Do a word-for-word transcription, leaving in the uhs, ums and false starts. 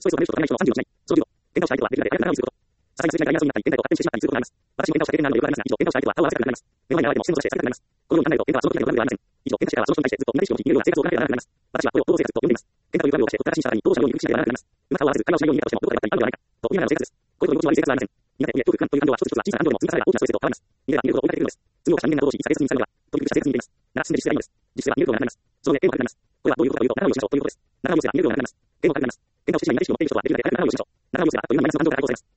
ストレスをためる人とためない人のさんじゅうをしない。そのじゅうを、喧嘩をした相手とはできるだけ相手の中をすること。さすがに数字が嫌いな要素になったり、現在と勝手にしてしまったりすることがあります。私も喧嘩をした経験があるのでよくあります。私も喧嘩をした経験があるのでよくありますが、以上、喧嘩をし相手とは顔を合わせることになります。目の前にあっても心として殺されてしまいます。このように考えると、喧嘩は衝突的で悪い悪いなので、以上、喧嘩してからはその人に対してずっと同じ思考を言うような生活を繰り返し、自己を認めるように言うような生活を繰り返しなくなるようになります。私はこれを行動生活と呼んでいます。喧嘩という場面をしてほったらかしにしたらに、労働者ように苦しめられなくなります。うまく顔を合わせず、会話をしないように見えたとしても、どこかでばったりあるのではないか、と言いながらの生活です。これと居心地の悪い生活はありません。苦手、上、恐怖、不安という感情は一つ一つは小さな感情でも積み重ねれば大きなストレスと変わらます。逃げれば逃げるほど追いかけてくるのです。都合がした人間が同士に下げすぎにされるのは、トリックした生活に見えます。なら死んで実践がいいのです。実践は逃げることがなくなります。その上、縁をかけられます。これはどういうことかというと、仲直りをしましょうということです。仲直りをせば逃げることがなくなります。縁をかけられます。喧嘩をしてしまいない人の縁をした人はできるだけ早く仲直りをしましょう。仲直りをすればあっという間にマイナスの感情から解放されます。